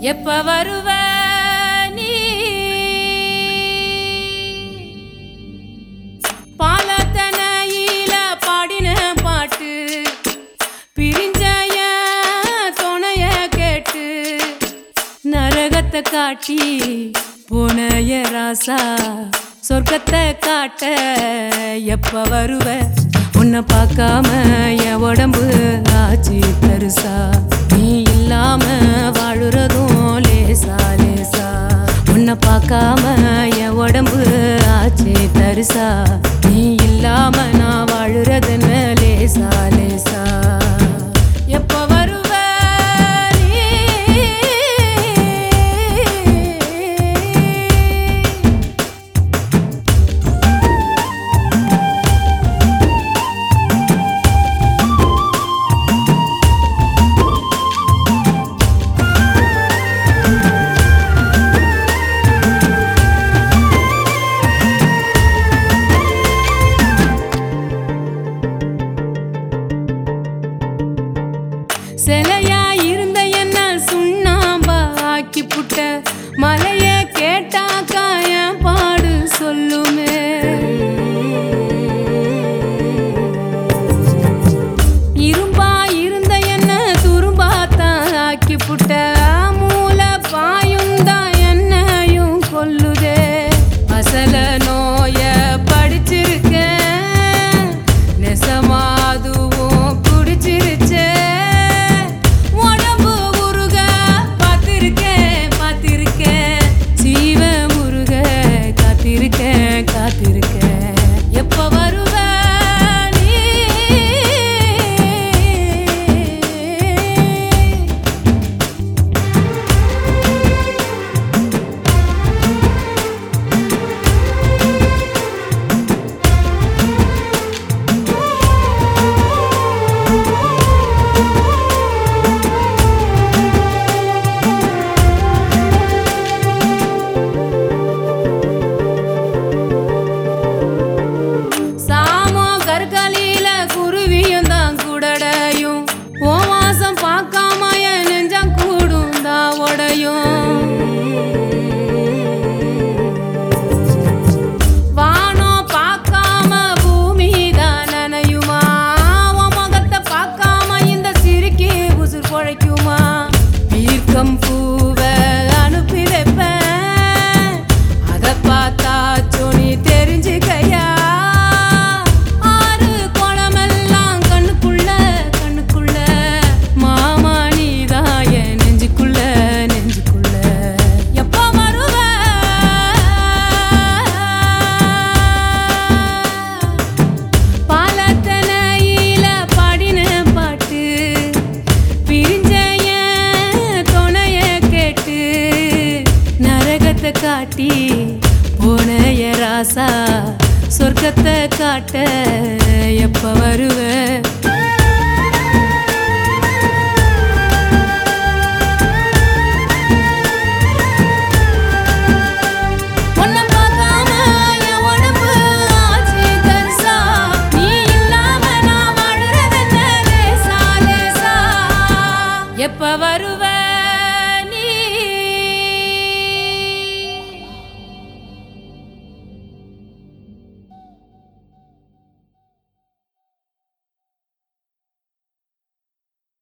எப்ப வருவ நீ பாலத்தனையில பாடின பாட்டு பிரிஞ்சய துணைய கேட்டு நரகத்தை காட்டி போனய ராசா சொர்க்கத்தை காட்ட எப்ப வருவ உன்னை பார்க்காம என் உடம்பு ஆச்சு பெருசா நீ இல்லாம வாழுறதும் லேசா லேசா உன்னை பார்க்காம என் உடம்பு ஆச்சு தரிசா நீ இல்லாம நான் வாழுறதுன்னு லேசா லேசா எப்ப வருவ சிலையா இருந்த என்ன சுண்ணாம்பா ஆக்கி புட்ட மலைய கேட்டாக்கா என் பாடு சொல்லுமே இரும்பா இருந்த என்ன துரும்பாத்தான் ஆக்கி புட்ட மூல பாயுந்தான் என்னையும் கொல்லுதே அசல நோய படிச்சிருக்கேன் நெசமாதுவும் குடிச்சிருச்சே காத்திருக்கேன் எப்ப வருவ நீ கற்களில குருவியும் தான் குடடையும் ஓ வாசம் பார்க்காம என் நெஞ்சம் கூடும் தான் உடையும் வானம் பார்க்காம பூமி தான் நனையுமா உன் முகத்தை பார்க்காம இந்த சிரிக்கி உசுர் பொழைக்குமா தீர்க்கம் பூவை அனுப்பி வைப்பேன் அதை பார்த்தா சொனி தெரிஞ்சுக்கையா காட்டி போனய ராசா சொர்க்கத்தை காட்ட எப்ப வருவ